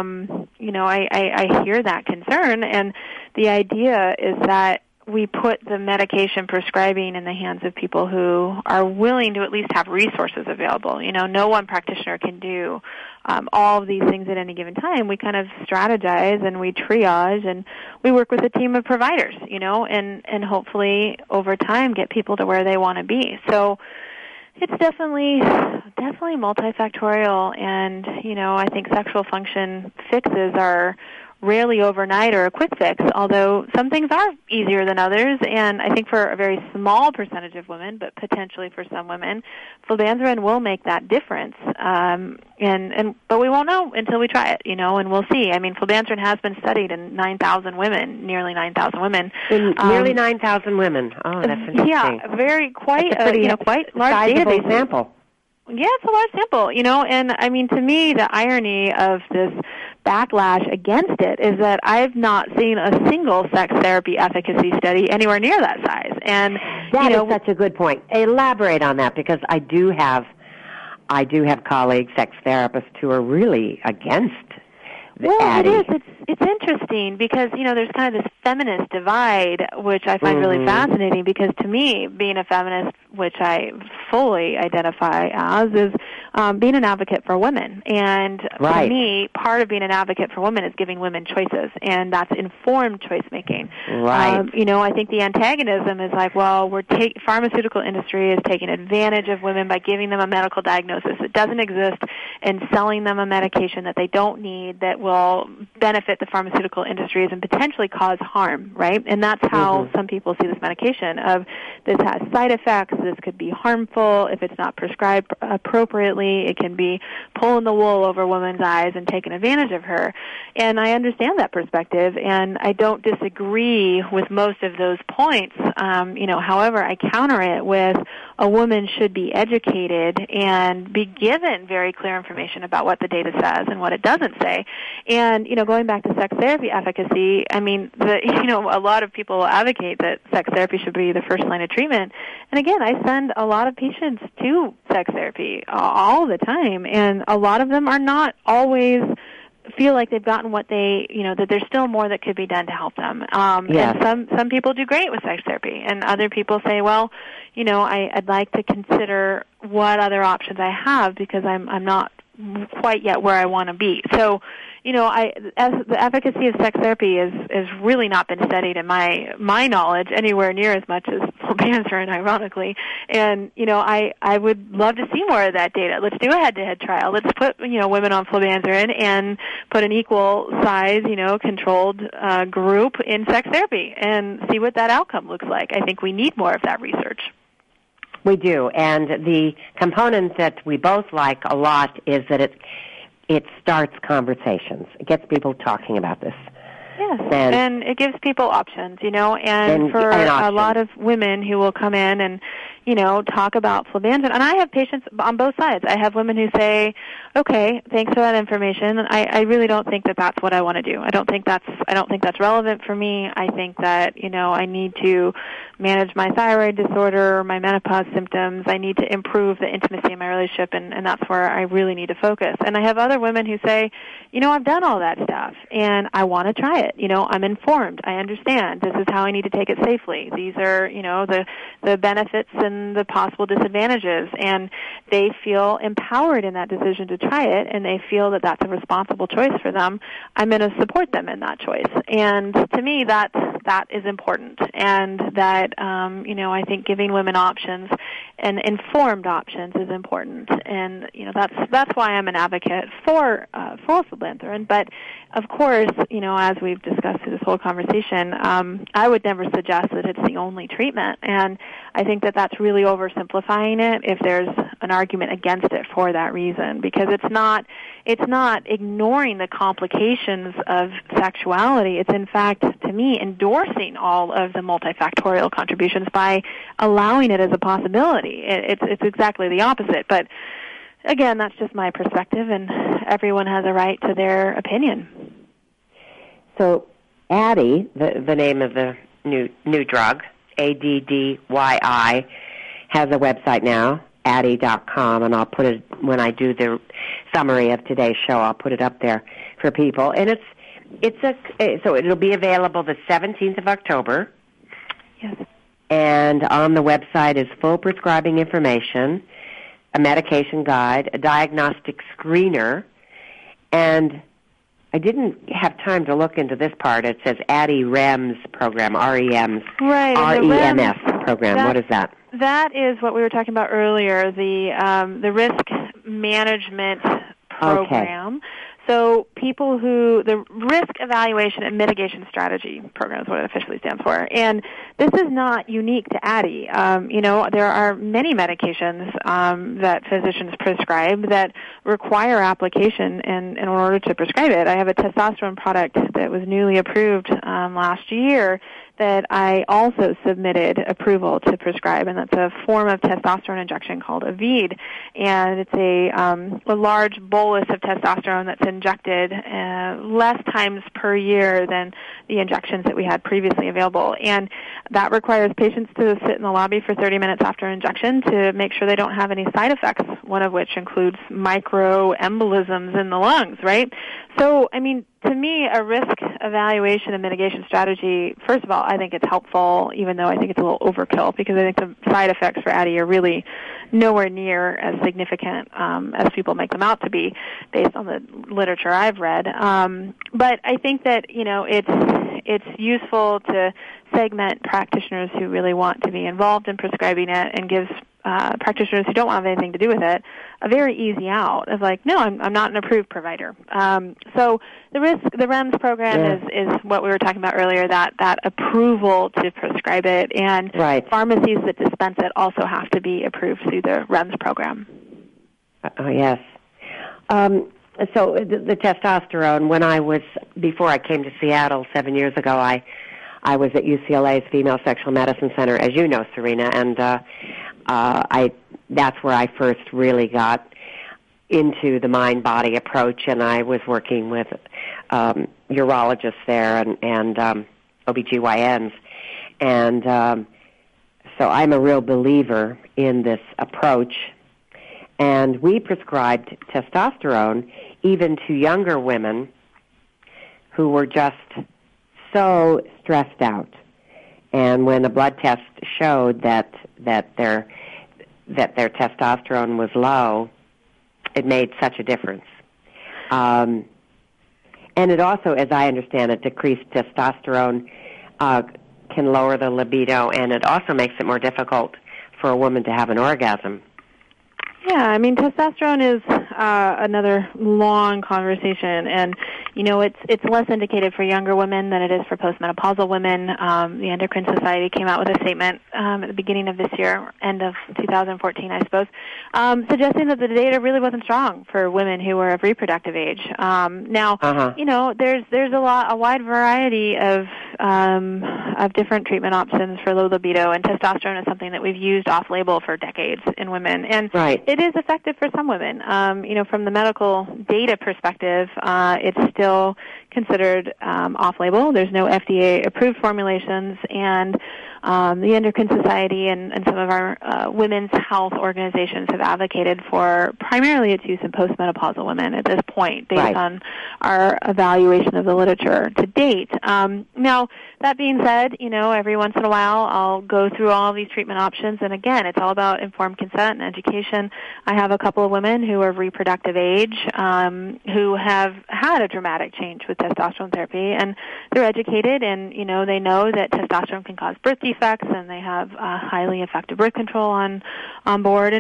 Speaker 2: I hear that concern, and the idea is that we put the medication prescribing in the hands of people who are willing to at least have resources available. No one practitioner can do all of these things at any given time. We kind of strategize and we triage and we work with a team of providers, and hopefully over time get people to where they want to be. So it's definitely multifactorial, and, I think sexual function fixes are rarely overnight or a quick fix, although some things are easier than others, and I think for a very small percentage of women, but potentially for some women, flubanserin will make that difference. But we won't know until we try it, and we'll see. I mean, flubanserin has been studied in 9,000 women, nearly 9,000 women.
Speaker 1: Nearly 9,000 women. Oh, that's interesting.
Speaker 2: Yeah, quite large
Speaker 1: database sample.
Speaker 2: Yeah, it's a large sample, and I mean, to me, the irony of this backlash against it is that I've not seen a single sex therapy efficacy study anywhere near that size. And
Speaker 1: that is such a good point. Elaborate on that, because I do have colleagues, sex therapists, who are really against
Speaker 2: adding. It is. It's interesting because, there's kind of this feminist divide, which I find really fascinating, because to me, being a feminist, which I fully identify as, is being an advocate for women. And for me, part of being an advocate for women is giving women choices, and that's informed choice-making.
Speaker 1: Right.
Speaker 2: I think the antagonism is like, well, pharmaceutical industry is taking advantage of women by giving them a medical diagnosis that doesn't exist and selling them a medication that they don't need that will benefit the pharmaceutical industries and potentially cause harm, right? And that's how some people see this medication of this has side effects, this could be harmful if it's not prescribed appropriately, it can be pulling the wool over a woman's eyes and taking advantage of her. And I understand that perspective, and I don't disagree with most of those points. However, I counter it with a woman should be educated and be given very clear information about what the data says and what it doesn't say. And, going back to sex therapy efficacy, I mean, a lot of people advocate that sex therapy should be the first line of treatment. And again, I send a lot of patients to sex therapy all the time, and a lot of them are not always feel like they've gotten what they, that there's still more that could be done to help them. And some people do great with sex therapy, and other people say, well, I'd like to consider what other options I have because I'm not quite yet where I want to be. So, as the efficacy of sex therapy is really not been studied in my knowledge anywhere near as much as flubanserin, ironically. And, I would love to see more of that data. Let's do a head-to-head trial. Let's put, women on flubanserin and put an equal size, controlled group in sex therapy and see what that outcome looks like. I think we need more of that research.
Speaker 1: We do, and the component that we both like a lot is that it starts conversations. It gets people talking about this.
Speaker 2: Yes, and it gives people options, and for a lot of women who will come in and, talk about flubanserin. And I have patients on both sides. I have women who say, okay, thanks for that information. I really don't think that that's what I want to do. I don't think that's relevant for me. I think that, I need to manage my thyroid disorder, my menopause symptoms. I need to improve the intimacy in my relationship, and that's where I really need to focus. And I have other women who say, I've done all that stuff, and I want to try it. I'm informed. I understand. This is how I need to take it safely. These are, the benefits and the possible disadvantages, and they feel empowered in that decision to try it, and they feel that that's a responsible choice for them. I'm going to support them in that choice. And to me, that is important, and that, I think giving women options and informed options is important. And, that's why I'm an advocate for flubanserin. But, of course, as we've discussed through this whole conversation, I would never suggest that it's the only treatment. And I think that that's really oversimplifying it. If there's an argument against it for that reason, because it's not ignoring the complications of sexuality. It's, in fact, to me, endorsing all of the multifactorial contributions by allowing it as a possibility. It's exactly the opposite. But again, that's just my perspective, and everyone has a right to their opinion.
Speaker 1: So Addyi, the name of the new drug, Addyi, has a website now, Addyi.com, and I'll put it, when I do the summary of today's show, I'll put it up there for people. And so it'll be available the 17th of October.
Speaker 2: Yes.
Speaker 1: And on the website is full prescribing information, a medication guide, a diagnostic screener, and I didn't have time to look into this part. It says Addyi REMS program, REMS,
Speaker 2: right,
Speaker 1: REMS program. What is that?
Speaker 2: That is what we were talking about earlier, the risk management program. Okay. So the risk evaluation and mitigation strategy program is what it officially stands for. And this is not unique to Addyi. There are many medications that physicians prescribe that require application in order to prescribe it. I have a testosterone product that was newly approved last year that I also submitted approval to prescribe, and that's a form of testosterone injection called Avede. And it's a large bolus of testosterone that's injected less times per year than the injections that we had previously available. And that requires patients to sit in the lobby for 30 minutes after injection to make sure they don't have any side effects, one of which includes microembolisms in the lungs, right? So, to me, a risk evaluation and mitigation strategy, first of all, I think it's helpful, even though I think it's a little overkill, because I think the side effects for Addyi are really nowhere near as significant as people make them out to be, based on the literature I've read. But I think that, it's useful to segment practitioners who really want to be involved in prescribing it, and gives practitioners who don't want to have anything to do with it a very easy out of no, I'm not an approved provider. So the REMS program is what we were talking about earlier, that approval to prescribe it, and pharmacies that dispense it also have to be approved through the REMS program.
Speaker 1: Oh, yes. So the testosterone, before I came to Seattle 7 years ago, I was at UCLA's Female Sexual Medicine Center, as you know, Serena, and that's where I first really got into the mind-body approach, and I was working with urologists there and OBGYNs. And so I'm a real believer in this approach. And we prescribed testosterone even to younger women who were just so stressed out. And when a blood test showed that their testosterone was low, it made such a difference. And it also, as I understand it, decreased testosterone can lower the libido, and it also makes it more difficult for a woman to have an orgasm.
Speaker 2: Yeah, testosterone is another long conversation, and it's less indicated for younger women than it is for postmenopausal women. The Endocrine Society came out with a statement at the beginning of this year, end of 2014, I suppose, suggesting that the data really wasn't strong for women who were of reproductive age. Now, there's a wide variety of different treatment options for low libido, and testosterone is something that we've used off-label for decades in women, and it is effective for some women. From the medical data perspective, it's still considered off-label. There's no FDA-approved formulations, and the Endocrine Society and some of our women's health organizations have advocated for primarily its use in postmenopausal women at this point, based on our evaluation of the literature to date. Now, that being said, every once in a while I'll go through all of these treatment options, and again, it's all about informed consent and education. I have a couple of women who are of reproductive age who have had a dramatic change with testosterone therapy, and they're educated, and they know that testosterone can cause birth defects, and they have highly effective birth control on board, and it's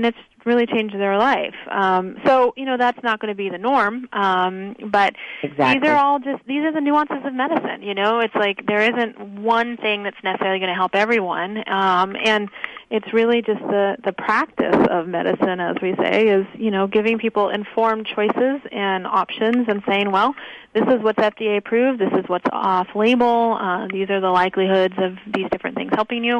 Speaker 2: really change their life. So, that's not going to be the norm. But
Speaker 1: exactly.
Speaker 2: these are the nuances of medicine. It's like there isn't one thing that's necessarily going to help everyone. And it's really just the practice of medicine, as we say, is, giving people informed choices and options and saying, well, this is what's FDA approved, this is what's off-label, these are the likelihoods of these different things helping you.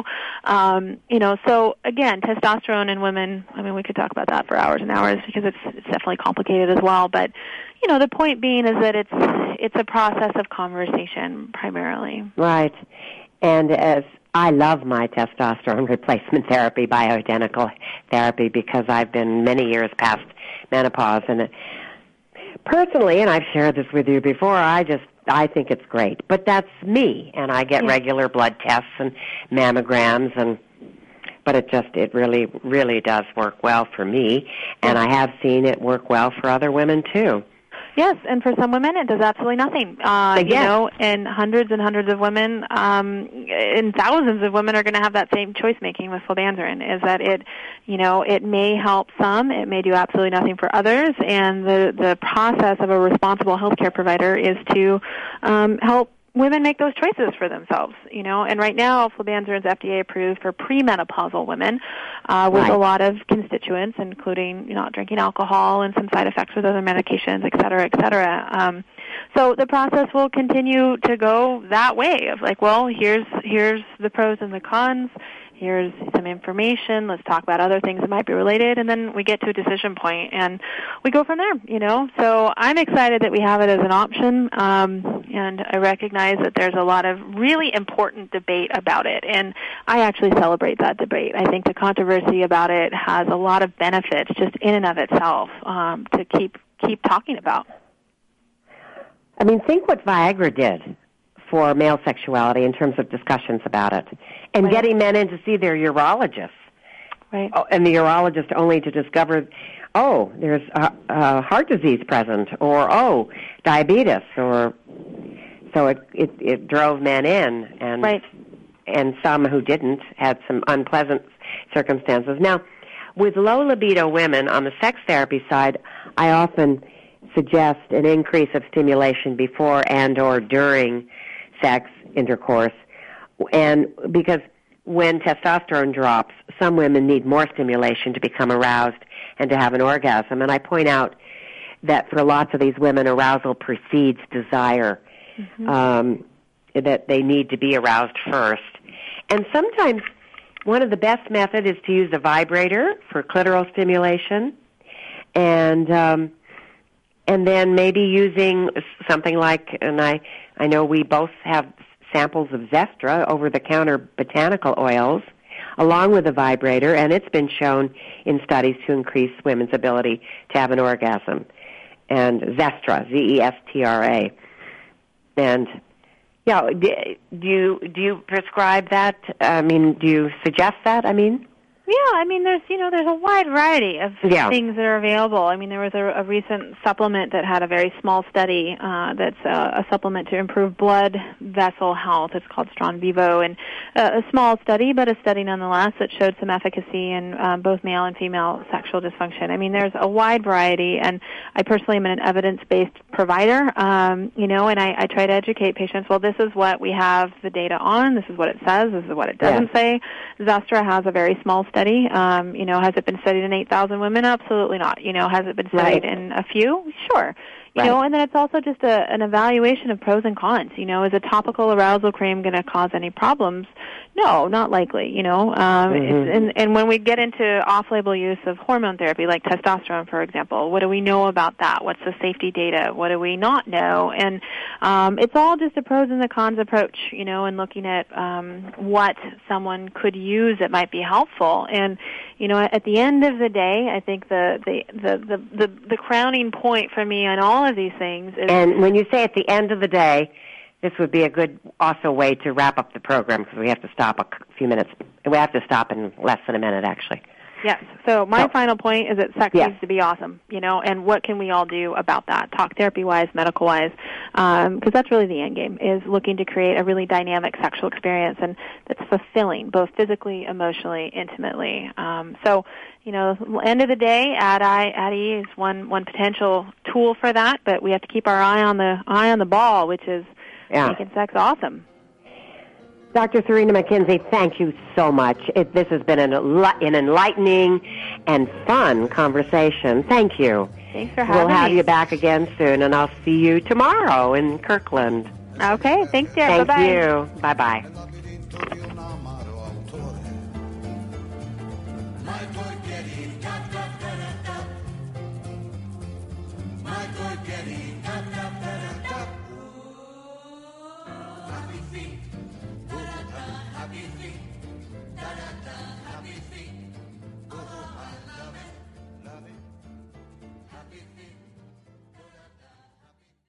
Speaker 2: So again, testosterone in women, we could talk about that for hours and hours because it's definitely complicated as well, but the point being is that it's a process of conversation primarily.
Speaker 1: Right. And as I love my testosterone replacement therapy, bioidentical therapy, because I've been many years past menopause, and personally, and I've shared this with you before, I think it's great. But that's me, and I get regular blood tests and mammograms, but it really, really does work well for me, and I have seen it work well for other women too.
Speaker 2: Yes, and for some women it does absolutely nothing. And hundreds and hundreds of women, and thousands of women are going to have that same choice making with flubanserin, is that it may help some, it may do absolutely nothing for others, and the process of a responsible healthcare provider is to help women make those choices for themselves, and right now flubanserin is FDA approved for premenopausal women with a lot of constituents, including not drinking alcohol and some side effects with other medications, et cetera, et cetera. So the process will continue to go that way of like, well, here's the pros and the cons. Here's some information. Let's talk about other things that might be related, and then we get to a decision point, and we go from there. So I'm excited that we have it as an option, and I recognize that there's a lot of really important debate about it, and I actually celebrate that debate. I think the controversy about it has a lot of benefits just in and of itself to keep talking about.
Speaker 1: Think what Viagra did for male sexuality in terms of discussions about it, and getting men in to see their urologists.
Speaker 2: Right.
Speaker 1: Oh, and the urologist only to discover, there's heart disease present, or diabetes, or so it drove men in, and some who didn't had some unpleasant circumstances. Now, with low libido women on the sex therapy side, I often suggest an increase of stimulation before and or during sex intercourse, and because when testosterone drops, some women need more stimulation to become aroused and to have an orgasm. And I point out that for lots of these women, arousal precedes desire, that they need to be aroused first. And sometimes one of the best methods is to use a vibrator for clitoral stimulation, and then maybe using something like, and I know we both have samples of Zestra, over-the-counter botanical oils, along with a vibrator, and it's been shown in studies to increase women's ability to have an orgasm. And Zestra, Z-E-S-T-R-A. And, do you prescribe that? Do you suggest that,
Speaker 2: Yeah, there's a wide variety of things that are available. There was a recent supplement that had a very small study that's a supplement to improve blood vessel health. It's called Strong Vivo, and a small study, but a study nonetheless that showed some efficacy in both male and female sexual dysfunction. There's a wide variety, and I personally am an evidence-based provider, and I try to educate patients, well, this is what we have the data on, this is what it says, this is what it doesn't say. Zestra has a very small study. Has it been studied in 8,000 women? Absolutely not. Has it been studied in a few? Sure. And then it's also just an evaluation of pros and cons. Is a topical arousal cream going to cause any problems? No, not likely. And when we get into off-label use of hormone therapy, like testosterone, for example, what do we know about that? What's the safety data? What do we not know? And it's all just a pros and the cons approach, and looking at what someone could use that might be helpful. And at the end of the day, I think the crowning point for me on all of these things is...
Speaker 1: And when you say at the end of the day, this would be a good also way to wrap up the program, because we have to stop a few minutes. We have to stop in less than a minute, actually.
Speaker 2: Yes. So my final point is that sex
Speaker 1: Yes.
Speaker 2: needs to be awesome, and what can we all do about that, talk therapy-wise, medical-wise, because that's really the end game, is looking to create a really dynamic sexual experience and that's fulfilling, both physically, emotionally, intimately. End of the day, ADDI is one potential tool for that, but we have to keep our eye on the ball, which is making sex awesome.
Speaker 1: Dr. Serena McKenzie, thank you so much. This has been an enlightening and fun conversation. Thank you.
Speaker 2: Thanks for having me.
Speaker 1: We'll have you back again soon, and I'll see you tomorrow in Kirkland.
Speaker 2: Okay. Thanks, dear.
Speaker 1: Thank
Speaker 2: Bye-bye.
Speaker 1: you. Bye-bye.
Speaker 3: Happy feet, da da da, happy feet, da da da.